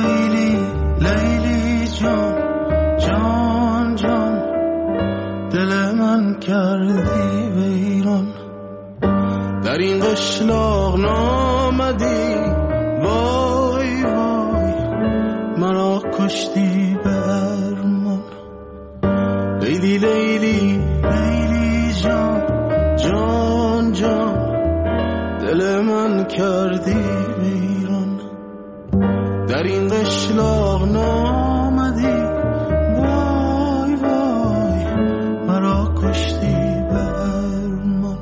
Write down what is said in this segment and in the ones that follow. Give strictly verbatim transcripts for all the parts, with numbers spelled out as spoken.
لیلی لیلی جان جان جان دل من کردی ویران در این قشلاق نامدی وای وای مرا کشتی به ارمان لیلی لیلی لیلی جان جان جان دل من کردی ویران در این قشلاق نامدی وای وای مرا کشتی به ارمان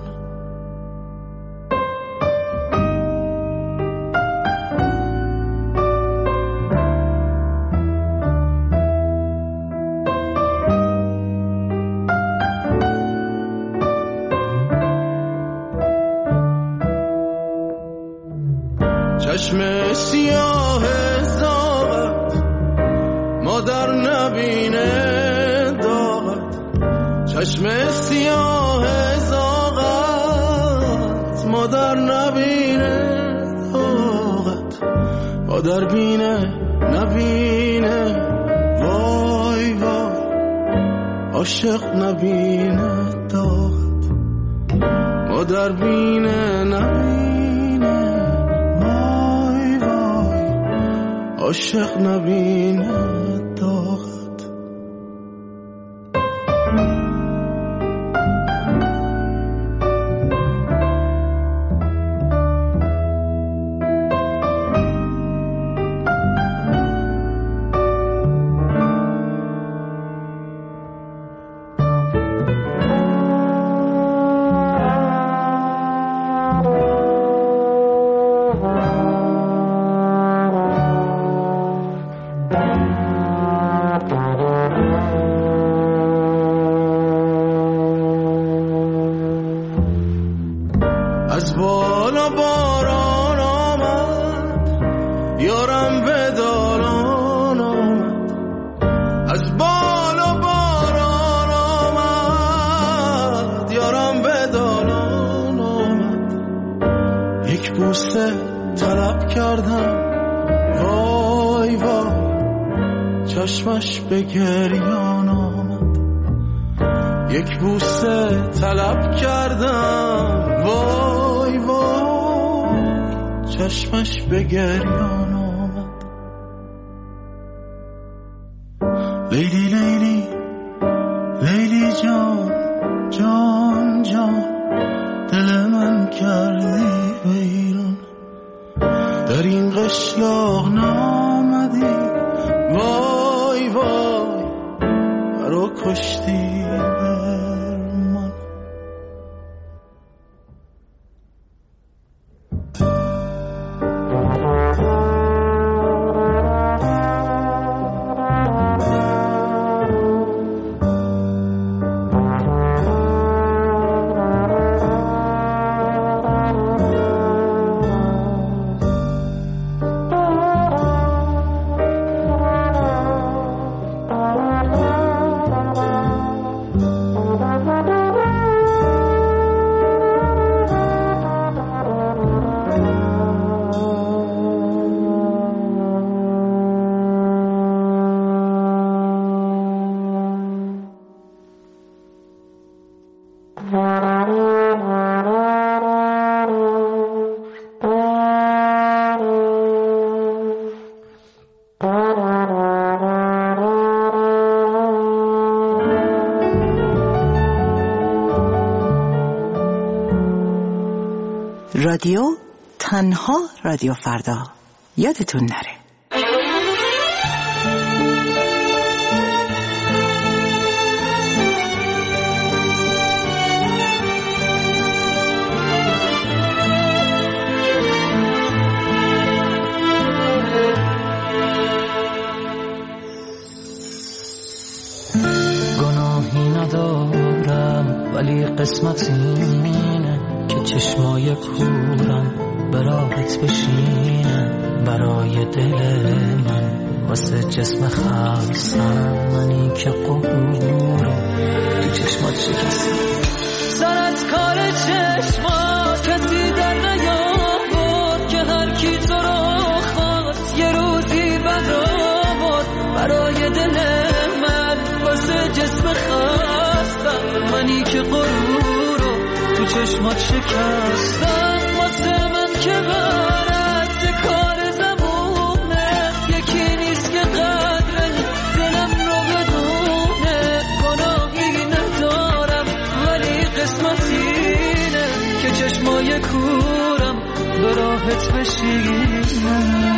چشم سیاه زاغت مادر نبینه داغت چشم سیاه زاغت مادر نبینه داغت مادر بینه نبینه وای وای عاشق نبینه داغت مادر بینه نبینه عاشق نبینه داغت از بالا باران آمد یارم به دالان آمد از بالا باران آمد یارم به دالان آمد یک بوسه طلب کردم وای وای چشمش به گریان آمد یک بوسه طلب کردم وای وای چشمش به گریان آمد لیلی لیلی لیلی جان جان جان دل من کردی ویران در این قشلاق نامدی وای وای مرا کشتی رادیو تنها رادیو فردا یادتون نره. گناهی ندارم ولی قسمت اینه که چشمای کورم براحت بشینم برای دل من واسه جسم خلصم منی که قبورم تو چشمات شکستم سرت کار چشما کسی در نیاورد که هر کی تو رو خواست یه روزی بد برای دل من واسه جسم خستم، منی که غرور رو تو چشمات شکستم. واسه من که برعکس کار زمونه، یکی نیست که قدر دلم رو بدونه. گناهی ندارم ولی قسمت اینه که چشمای کورم به راحت بشینم.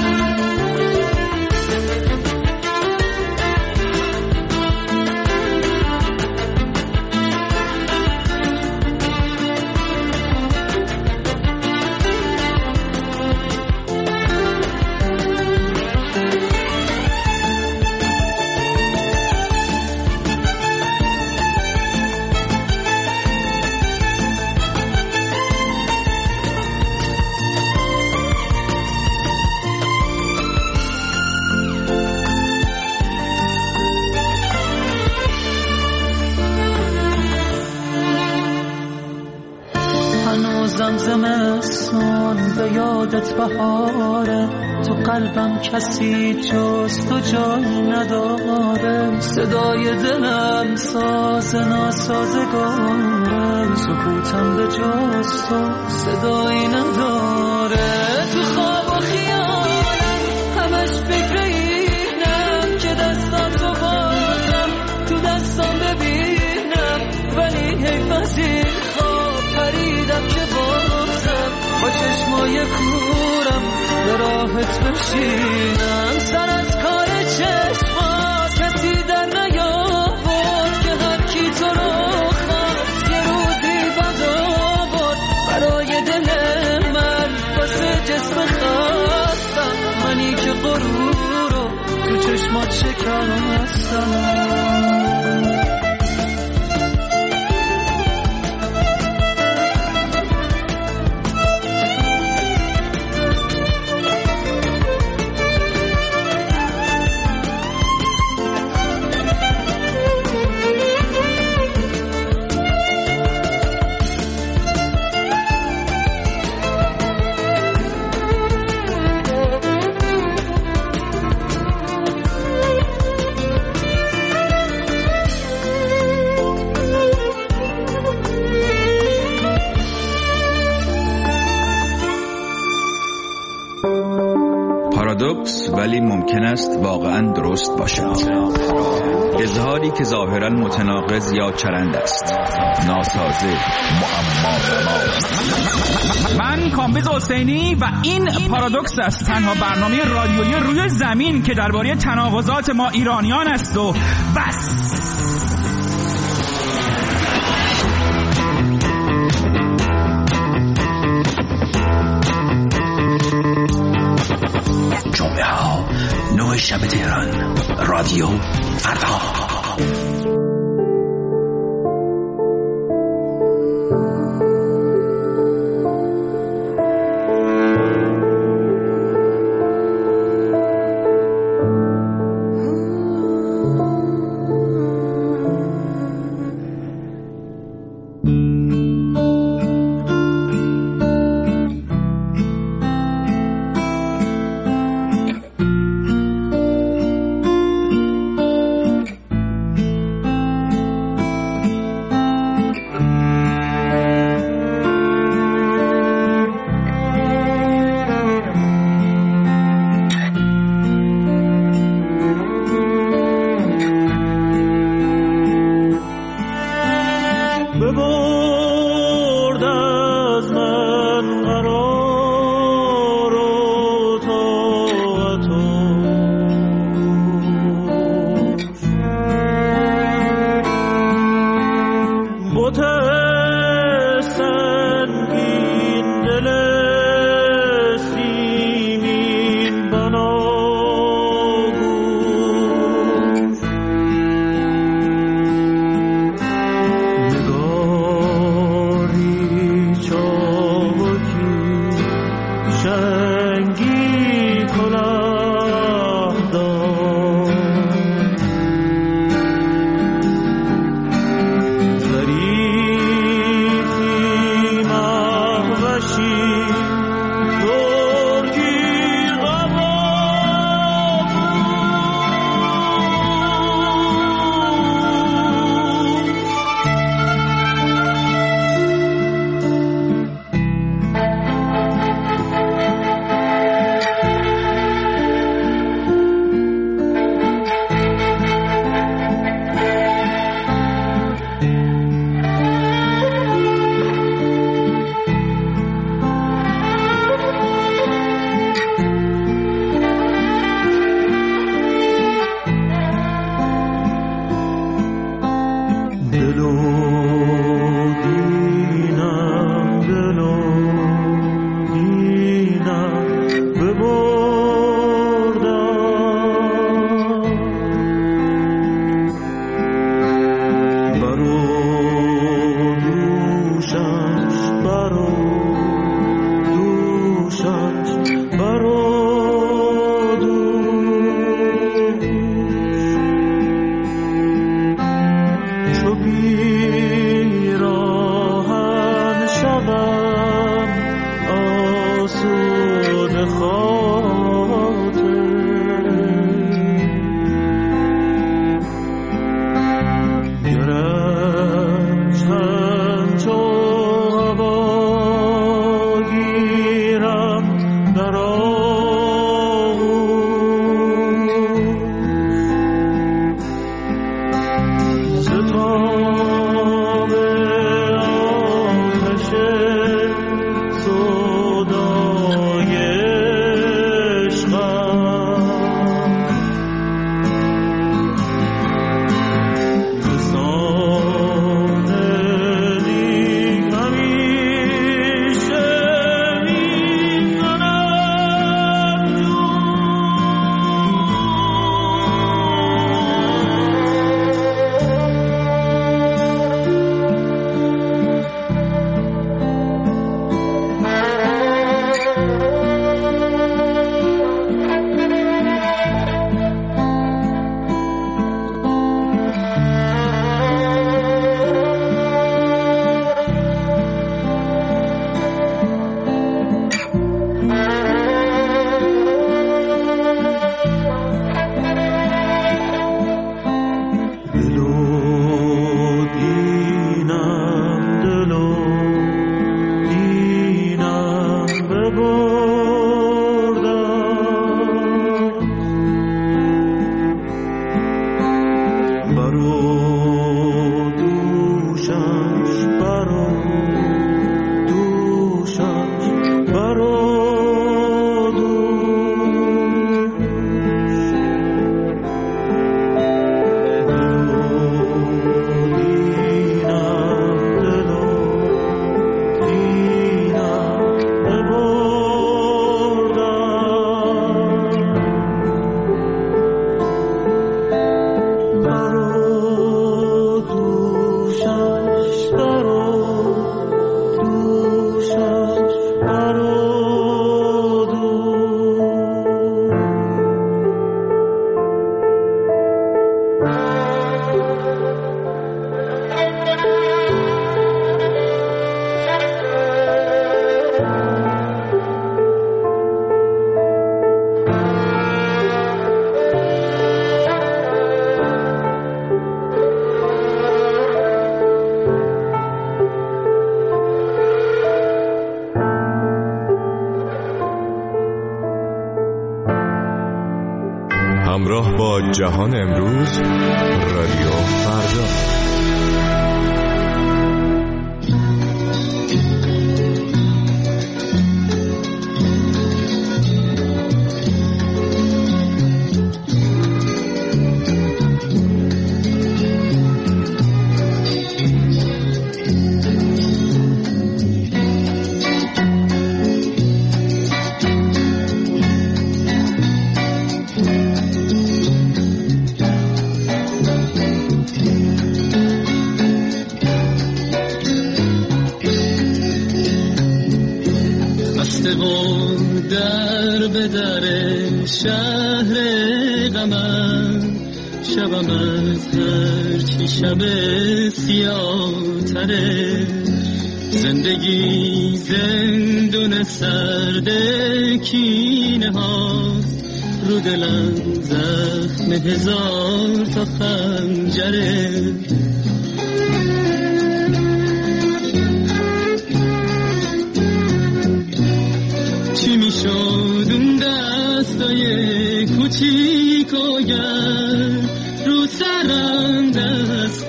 زمستون به یادت بهاره، تو قلبم کسی جز تو جای نداره. صدای دلم ساز ناسازگاره، سکوتم به جز تو صدایی نداره. تو خواب و خیالم همش فکر اینم که دستم تو بازم تو دستم ببینم، ولی حیف از این خواب پریدم که با چشمای کورم به راحت بشینم. سر از کار چشمات کسی در نیاورد که هر کی تو رو خواست یه روزی بد آورد. برای دل من واسه جسم خستم، منی که غرور رو تو چشمات شکستم. پارادوکس ولی ممکن است واقعا درست باشد. اظهاری که ظاهرا متناقض یا چرند است، ناسازه، معما. من کامبیز حسینی و این پارادوکس است، تنها برنامه رادیویی روی زمین که درباره تناقضات ما ایرانیان است و بس. جمعه ها نه شب تهران، رادیو فردا. همراه با جهان امروز، رادیو فردا. در به در شهر غمم، شبم از هرچی شب سیاه تره. زندگی زندون سرد کینه هاست، رو دلم زخم هزار تا خنجره. چی می شد اون دستای کوچیک و گرم، رو سرم دست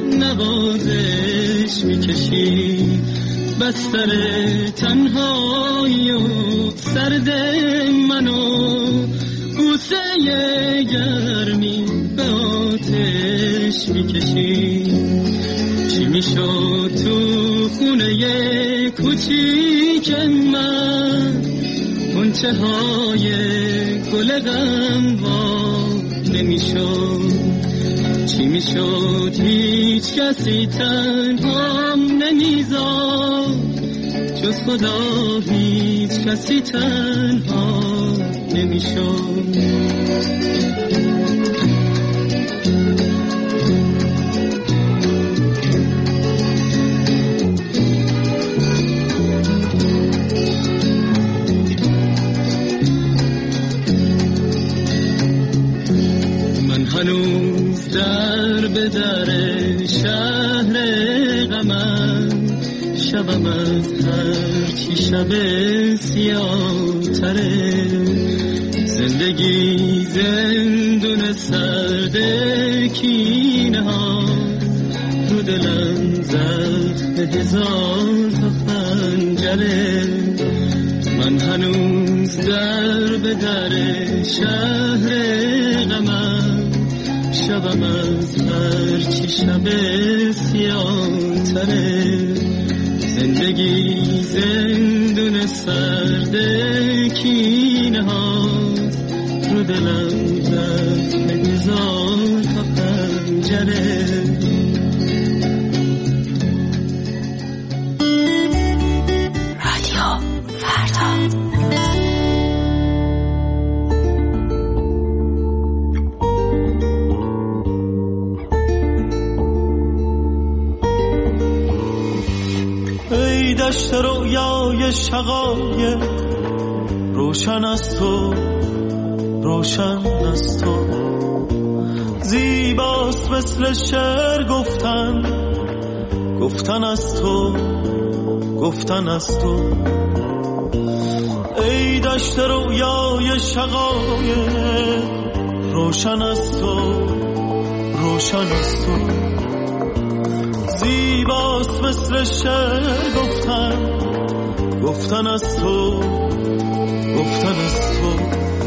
نوازش می کشید. بستر تنهایی و سرد منو، بوسه گرمی به آتش می کشید. چی می شد تو خونه کوچیک من، غنچه های گل غم وا نمی شد. چی می شد هیچ کسی تنهام نمیذاد، جز خدا هیچ کسی تنها نمی شد. هنوز در به در شهر غمم، شبم از هرچی شب سیاه تره. زندگی زندون سرد کینه ها، رو دلم زخم هزار تا خنجره. من هنوز در به در شهر غمم، شبم از هرچی شب سیاه تره. زندگی زندون سرد کینه هاست، رو دلم زخم هزار تا خنجره. رادیو فردا. دشت رویای شقایق، روشن از تو روشن از تو. زیباست مثل شعر گفتن، گفتن از تو گفتن از تو. ای دشت رویای شقایق، روشن از تو روشن از تو. زیباست مثل شعر گفتن، گفتن از تو گفتن از تو.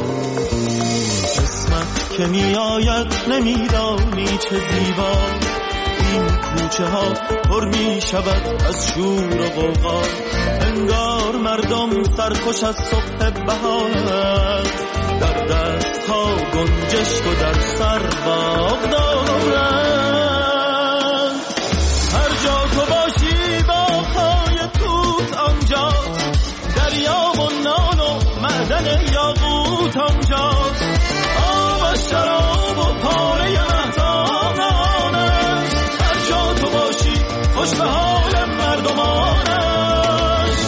اسمت که می آید نمیدانی چه زیبا، این کوچه ها پر می شود از شور و غوغا. انگار مردم سرخوش از صبح بهار، در دست ها گنجشک و در سر باغ دارند. دریا و نان و معدن یاقوت آنجاست، آب و شراب و پاره مهتابانش. هر جا تو باشی خوش به حال مردمانش.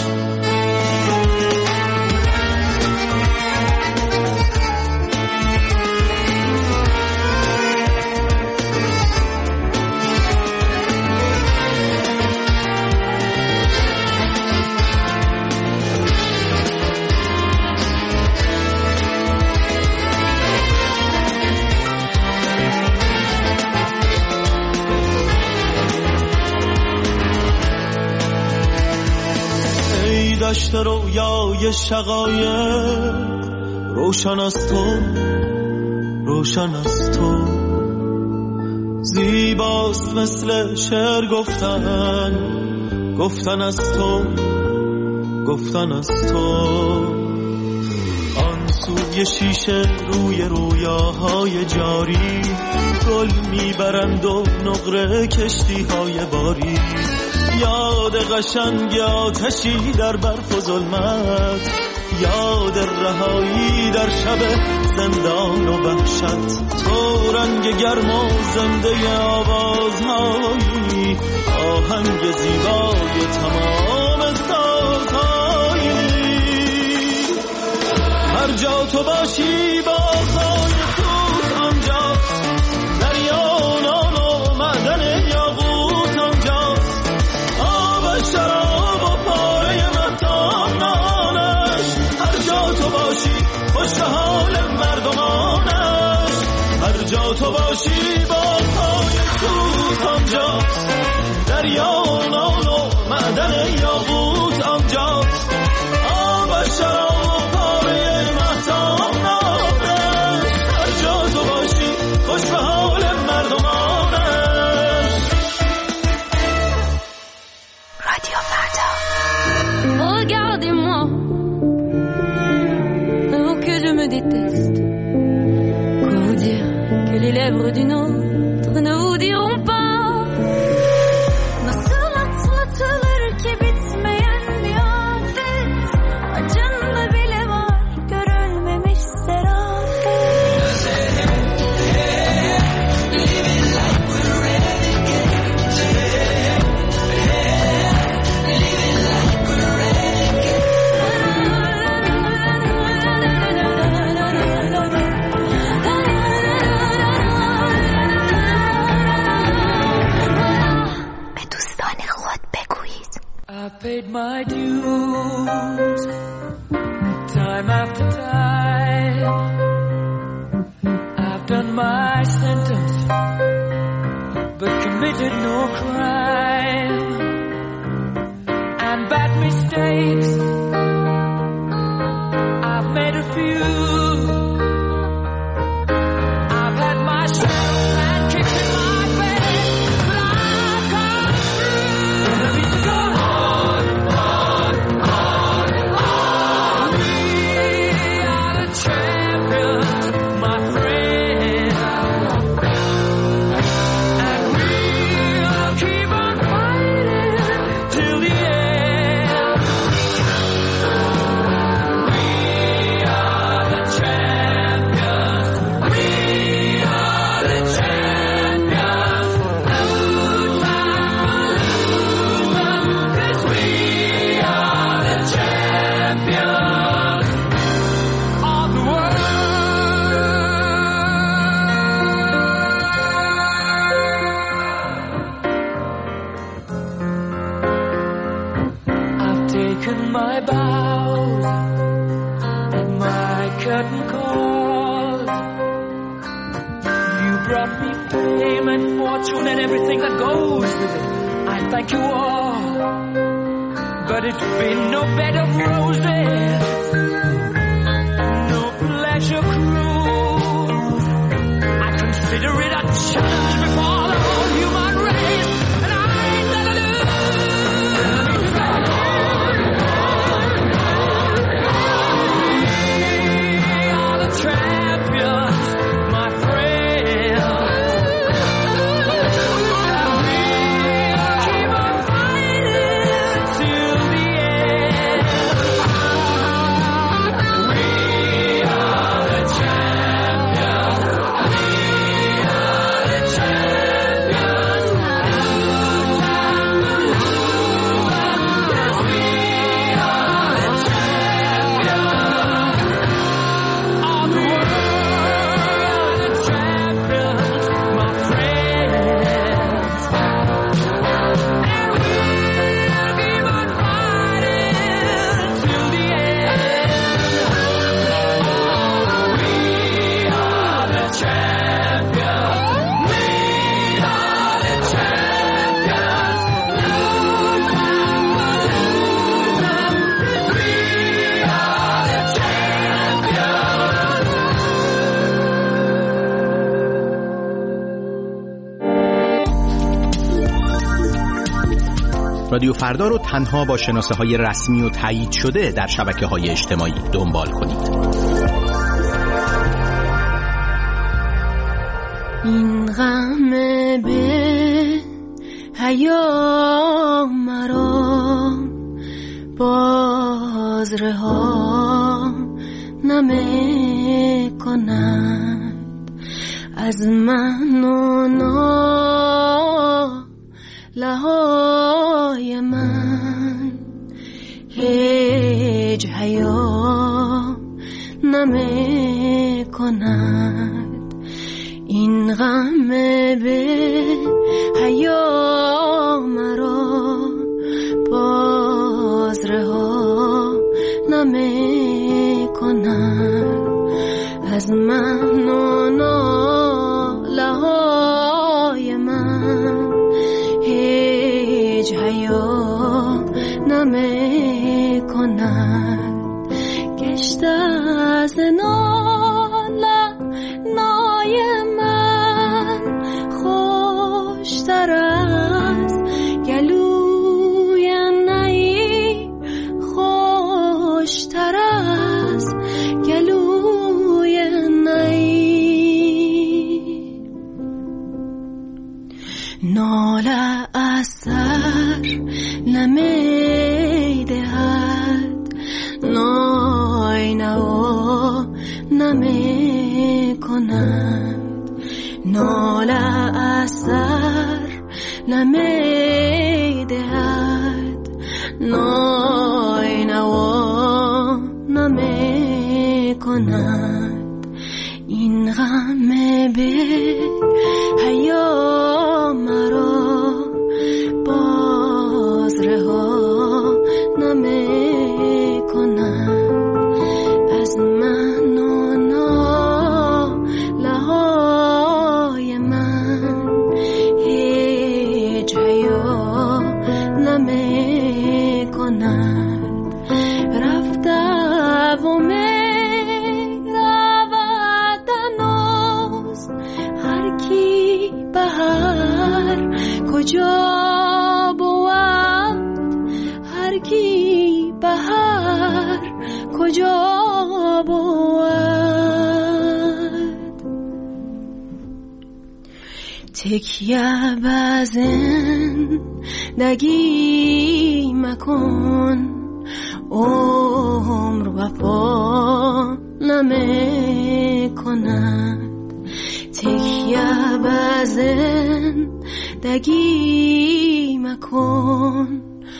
دشت رویای شقایق روشن از تو، روشن از تو. زیباست مثل شعر گفتن، گفتن از تو، گفتن از تو. آن سوی شیشه روی رویاهای جاری گل میبرند و نقره کشتی های باری. یاد قشنگ آتشی در برف و ظلمت، یاد رهایی در شب زندان و وحشت. تو رنگ گرم و زنده آوازهایی، آهنگ زیبای تمام سازهایی. هر جا تو باشی باغ‌های توت آنجاست، دریا نان و معدن یاقوت آنجاست. آب شراب و پاره مهتاب نانش، هر جا تو باشی خوش به حال مردمانش. هر جا تو باشی باغ‌های توت آنجاست، دریا نان و معدن یاقوت آنجاست. آب شراب les lèvres d'une autre ne vous diront pas. Nasıl atlatılır ki bitmeyen bir afet, acında bile var görülmemiş serafet. Living like we're renegades, living like we're renegades. I paid my dues, time after time. I've done my sentence, but committed no crime. And bad mistakes, I've made a few. I've had my share of bad kicks in my face, but I've come through. Let me go. My bows and my curtain calls. You brought me fame and fortune and everything that goes with it. I thank you all, but it's been no bed of roses, no pleasure cruise. I consider it a challenge before the whole human race, and I never lose. Champions, my friends. Keep on fighting till the end. We are the champions. We are the champions. رادیو فردا رو تنها با شناسه های رسمی و تایید شده در شبکه های اجتماعی دنبال کنید. این غم به حیا مرا باز رها نمی کند از من و نالهای من، هیچ حیا نمی کند. این غم به حیا مرا باز رها نمی کند از من و نالهای من، هیچ حیا نمی کند. گشته از ناله نای من خوشتر از گلوی نی، خوشتر از گلوی نی. ناله اثر نمی دهد، نای نوا نمی کند. ناله اثر نمی دهد، نای نوا نمی کند. این غم به حیا مرا باز رها نمی کند از من و نالهای من، هیچ حیا نمی کند. رفته و می رود هنوز هر کی به هر کجا بود، هر کی به هر کجا بود. تکیه بزن دگی مکن، عمر وفا نمی کند. تکیه بزن دگی مکن،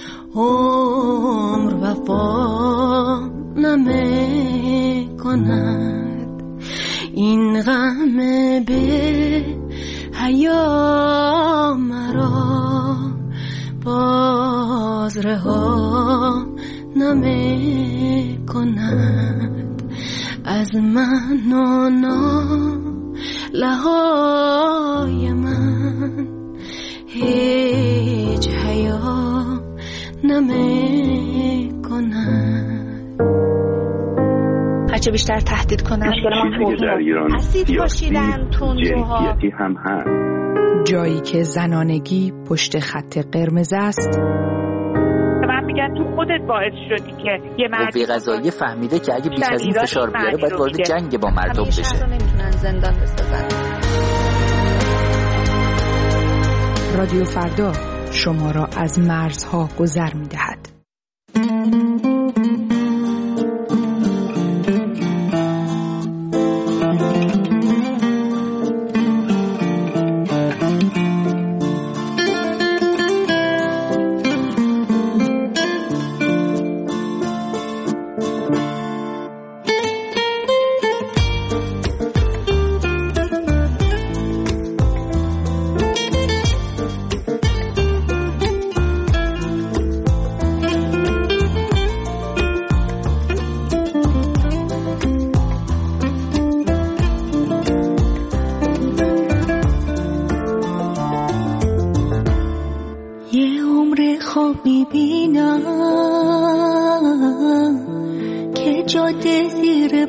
عمر وفا نمی کند. این غم به حیا مرا باز رها نمی کند از من و نالهای من، هیچ حیا نمی کند. هرچه بیشتر تهدید کنن چیزی که در ایران سیاسی جنسیتی هم هست. جایی که زنانگی پشت خط قرمز است. من میگن تو خودت باعث شدی که یه مرد قوه قضاییه فهمیده که اگه بیش از این فشار بیاره باید وارد جنگ با مردم بشه. همیشه نمیتونن زندان بسازن. رادیو فردا شما را از مرزها گذر می‌دهد. جاده زیر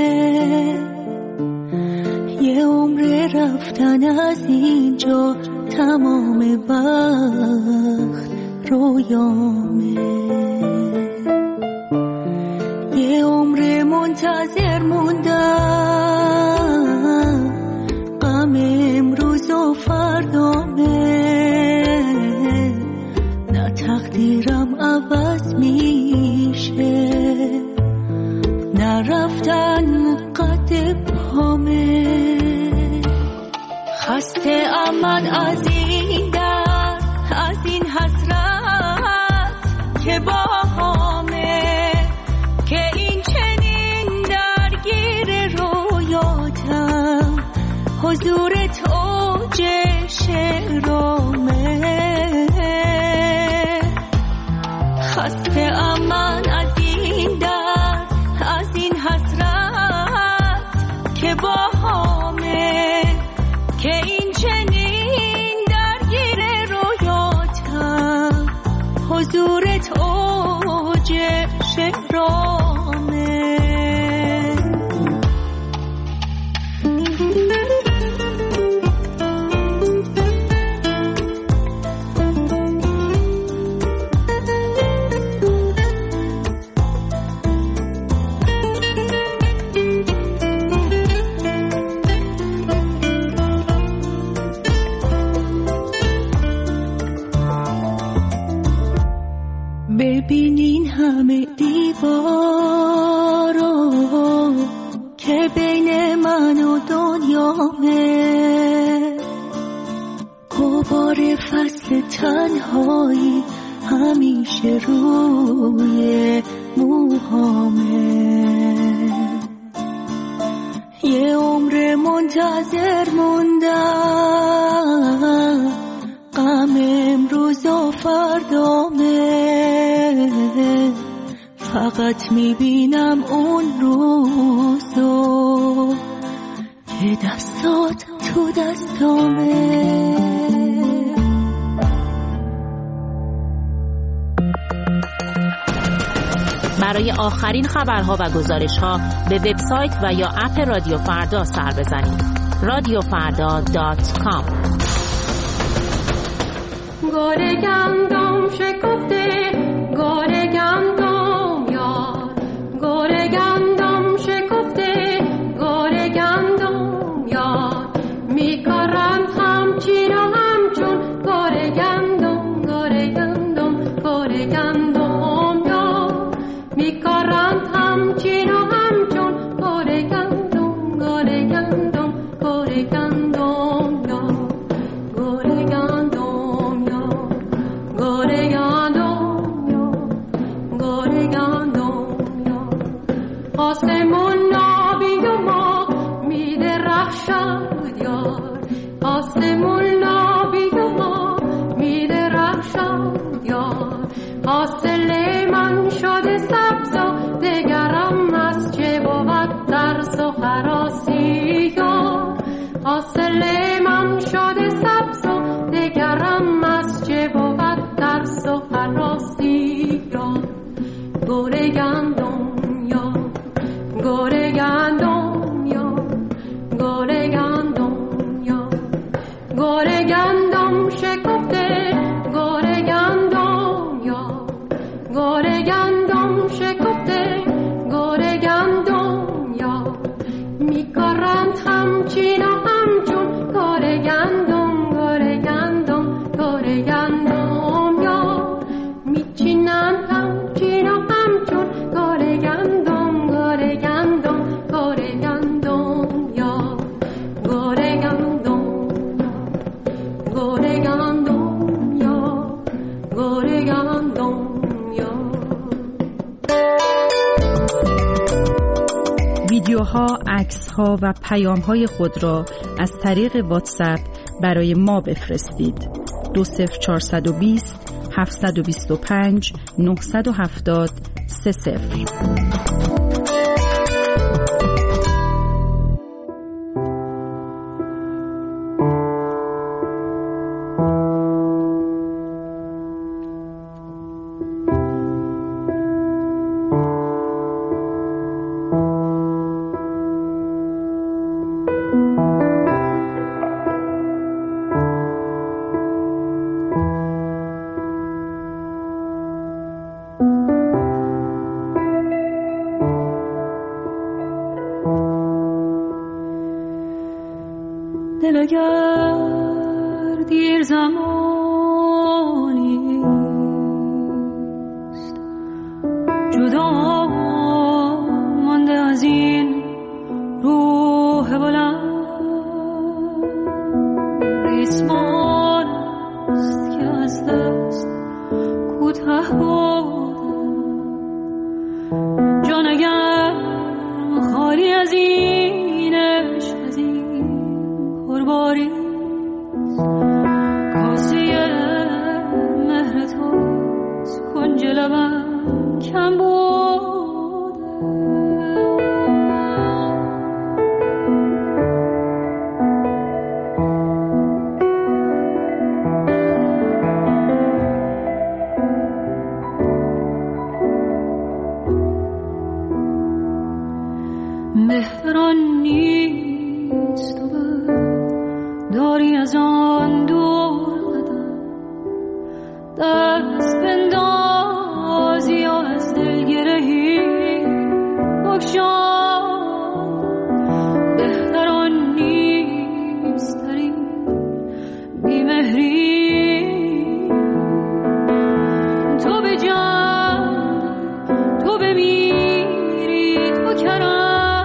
پاهامه، یه عمر رفتن از اینجا تمام وقت رویامه، یه عمر منتظر موندم، غم امروز و فردامه، نه تقدیرم عوض میشه، نه رفتن قد پامه. خسته امن از این درد، از این حسرت که با همه، که این چنین درگیر رویاتم، حضورت اوج شعرامه. خسته امن از این درد، از این حسرت که با همه، که این چنین درگیر رویاتم، حضورت اوج شهرامه. ببینین همه دیوارو که بین من و دنیامه، غبار فصل تنهایی همیشه روی موهامه، یه عمر منتظر موندم، غم امروز و فردامه، فقط میبینم اون روزو که دستات تو دستامه. برای آخرین خبرها و گزارش‌ها به وبسایت و یا اپ رادیو فردا سر بزنید. رادیو فردا دات کام. گل گندم شکفته، گل گندم یار، گل گندم شکفته، گل گندم یار، میکارم همچین و همچون گل گندم، گل گندم، گل گندم یار، میکارم همچین و همچون گل گندم، گل گندم، گل گندم یار، گل گندم. آسمون نابی و ما می درخشد یار، آسمون نابی و ما می درخشد یار، حاصل من شده سبز و دگرم از چه بود ترس و هراسی یار، حاصل من شده سبز و دگرم از چه بود ترس و هراسی یار، گل گندم یار، گل گندم یار، گل گندم یار، گل گندم شکفته، گل گندم یار، گل گندم شکفته، گل گندم یار، میکارند همچین و همچون گل گندم، گل گندم، گل گندم یار، میچینند همچین و همچون گل گندم، گل گندم، گل گندم یار، گل گندم، گل گندم یار، گل گندم یار. ویدیوها، عکس‌ها و پیام‌های خود را از طریق واتساپ برای ما بفرستید. دو صفر چهارصد و بیست هفتصد و بیست و پنج نهصد و هفتاد سه صفر. دل اگر دیر زمانی است جدا مانده از این روح بلند ریسمان است که از دست کوتاه بودم جان اگر خالی از این عشق از این پرباری کاسه مهر توست کنج لبم کم بود مهران نیست و داری از آن دور قدم دست بندازی یا از دل گرهی بکشان مهران نیست داری بیمهری تو به جان تو بمیری تو کرم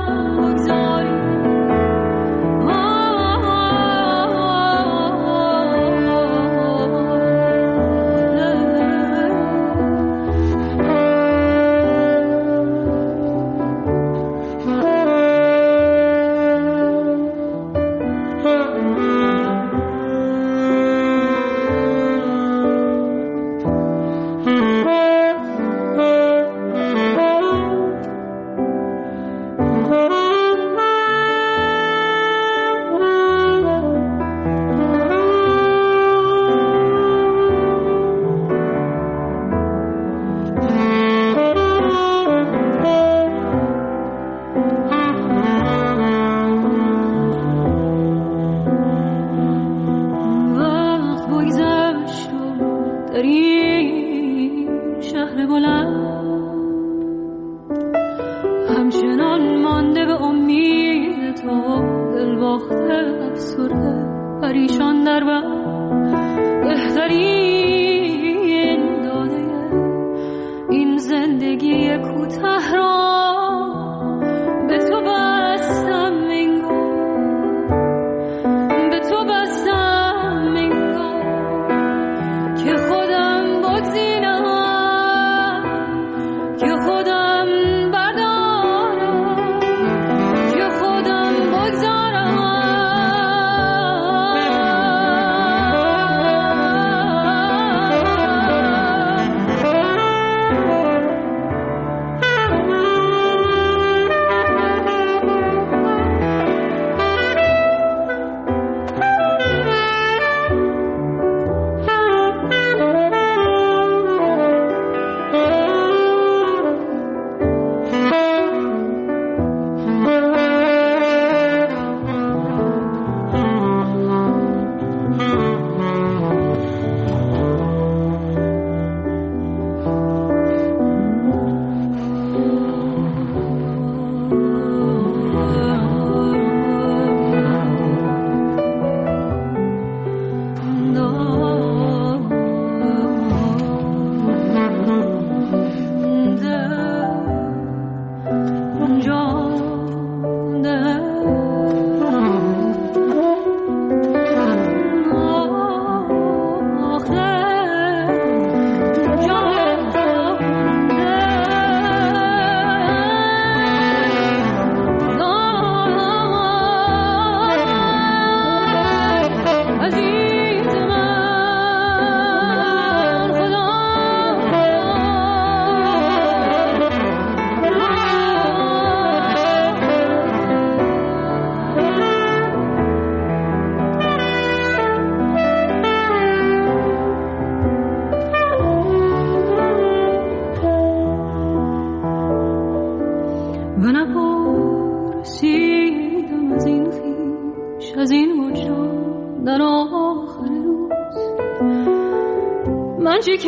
من چی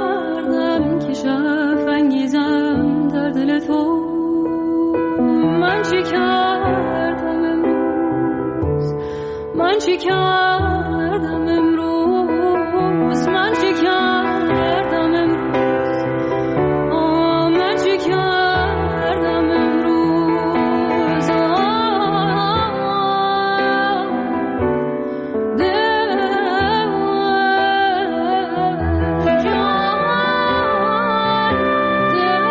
کردم که شرف انگیزم در دل تو، من چی کردم امروز، من چی کردم امروز، من چی کردم امروز، آه من چی کردم امروز، آه دل جان دل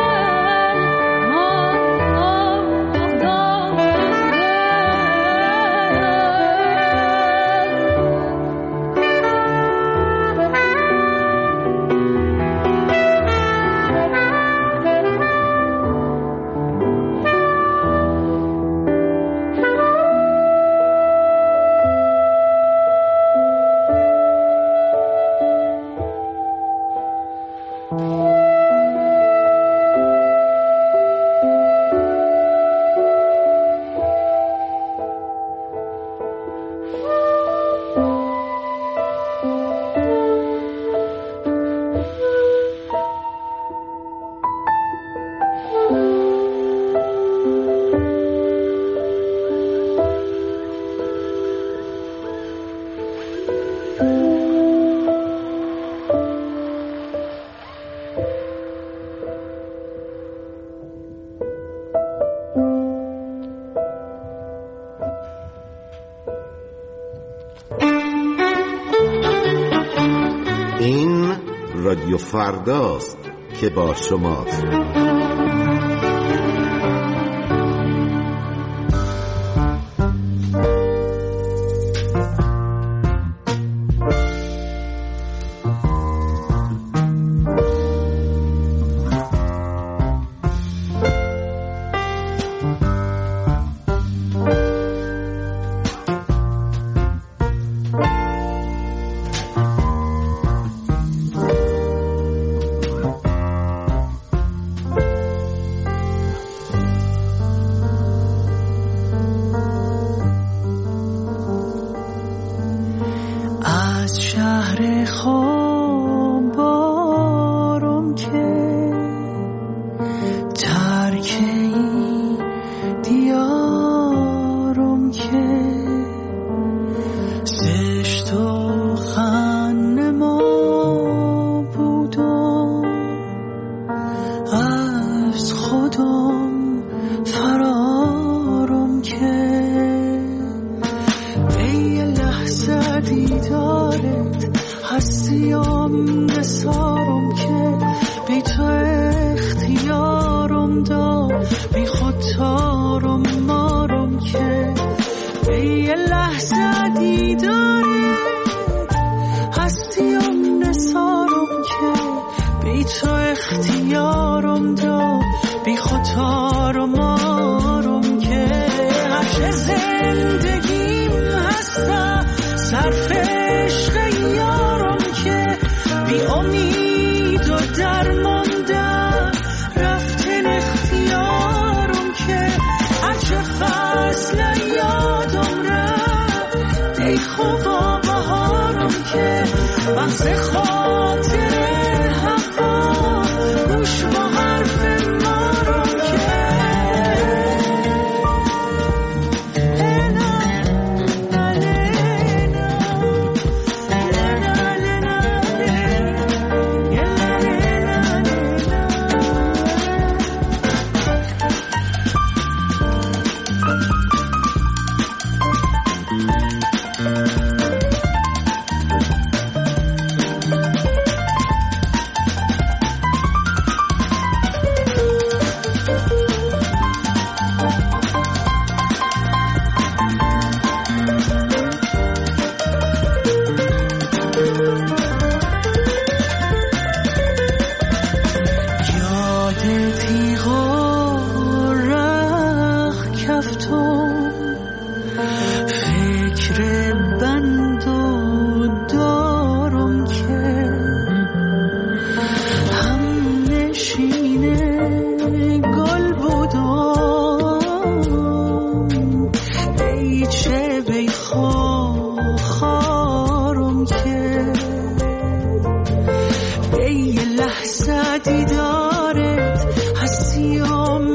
این رادیو فرداست که با شماست.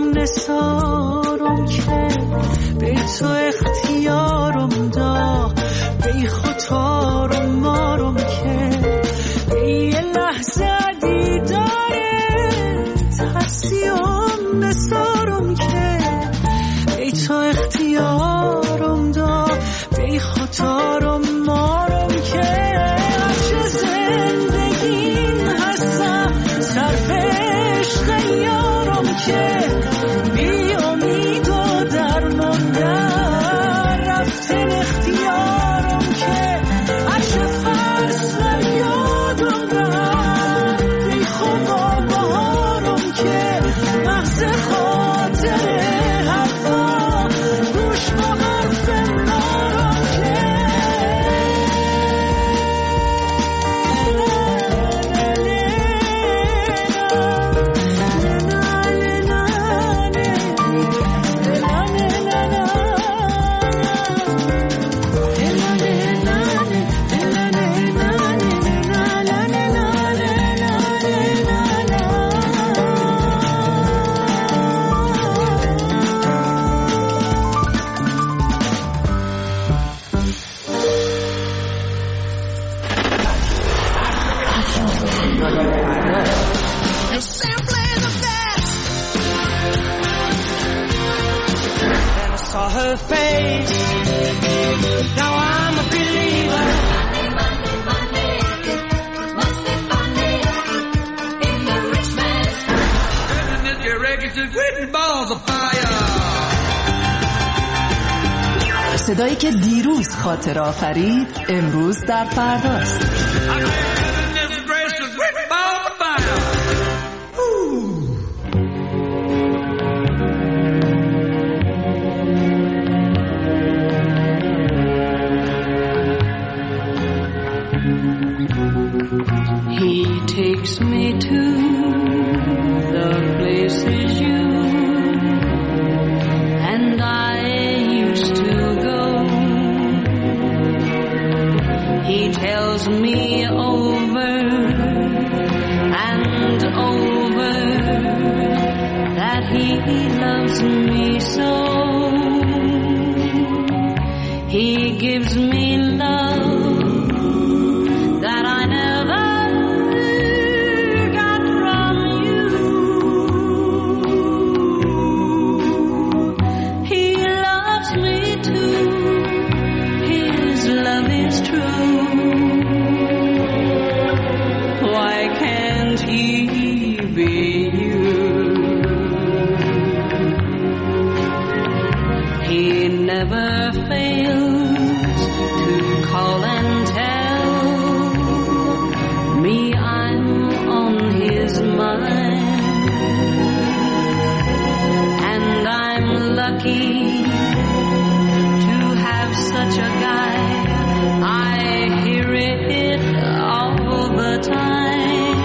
تو اختیارم دا روزایی که دیروز خاطر آفرید امروز در فرداست. He takes me to the places you and I used to go. He tells me over and over that he loves me so. He gives me love that I never got from you. He loves me too. His love is true. Why can't he be you? He never fails to call and tell me I'm on his mind, and I'm lucky to have such a guy. I hear it all the time,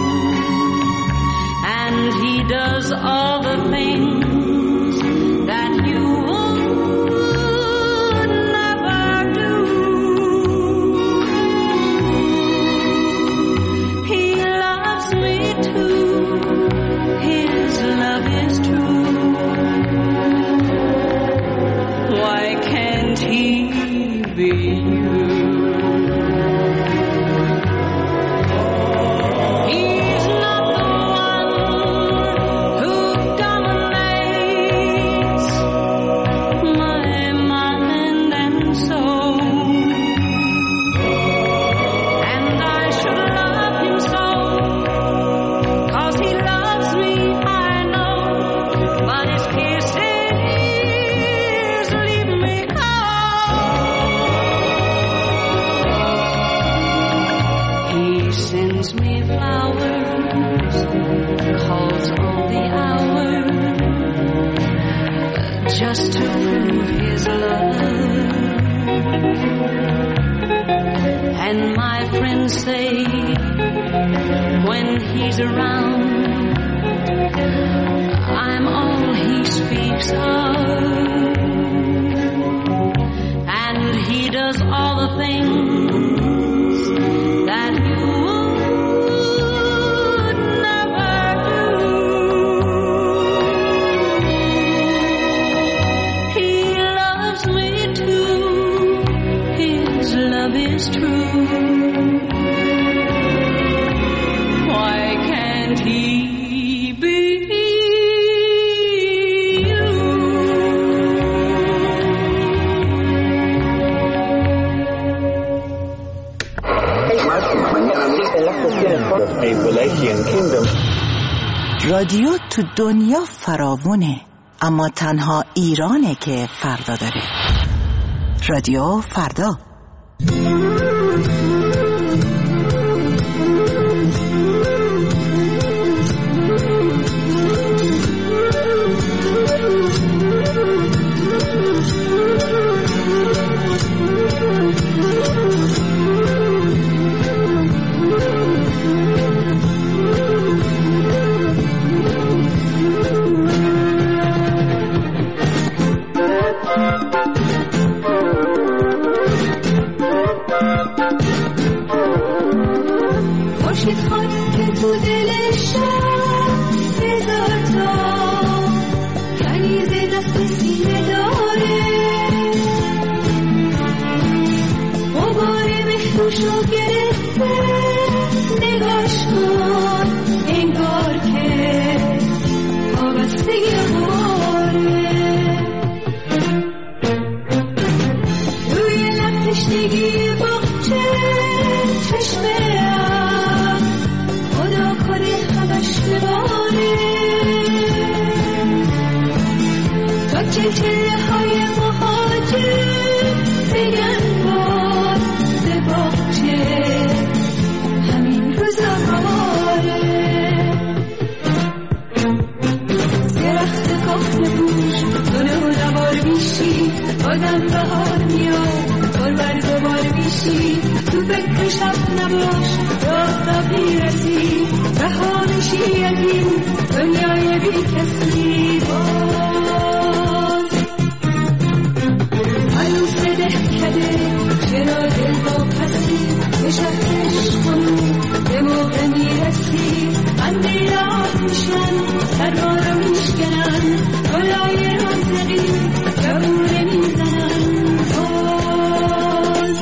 and he does all the things that you would never do. He loves me too. His love is true. Why can't he be you? He's not the one who dominates my mind and soul, and I should love him so, 'cause he loves me, I know, but his kisses leave me cold. He sends me flowers, calls on the hour, just to prove his love. And my friends say when he's around, I'm all he speaks of. And he does all the things that you would never do. He loves me too. His love is true. Why can't he be you? رادیو تو دنیا فراوونه، اما تنها ایرانه که فردا داره. رادیو فردا. خورشید خواهد که تو دل شب بذار تا کنیز دست سینه داره، غبار مهروشو گرفته، نگاش کن انگار که وابسته غباره، روی لب تشنگی باغچه چشمه چله های مهاجر بگن باز به باغچه همین روزا باره. درخت کهنه بوش دونه و نوار میشی، بازم بهار میاد بار بر دوبار میشی. تو فکر شب نباش راه تا میرسی، رها میشی از این دنیای بی کسی. باز عروس دهکده چرا دل با پسی، به شهرش خانون به موقع میرسی. اندیلات میشن سرما رو میشکنن، گلای رازقی جوونه میزنن. باز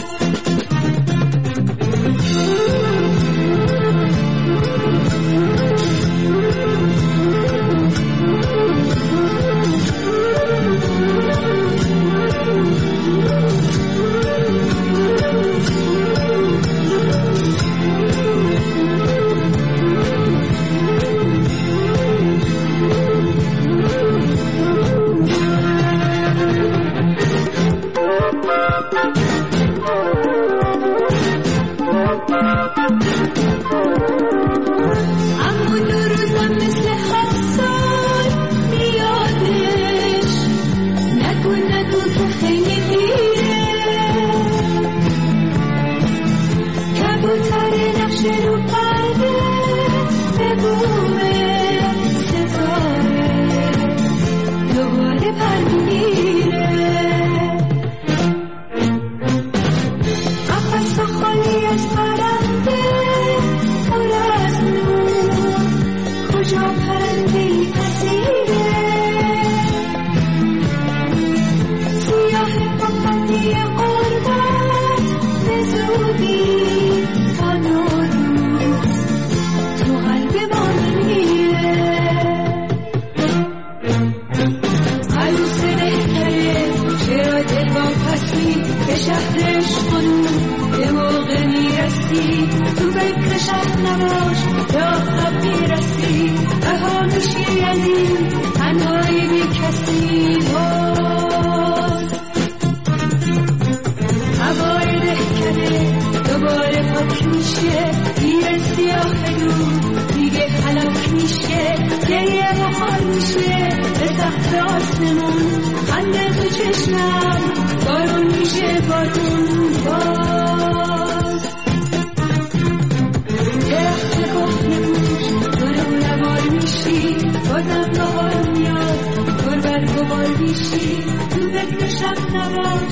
بازم بهار میاد بر بر گوار میشی، تو فکر شب نباش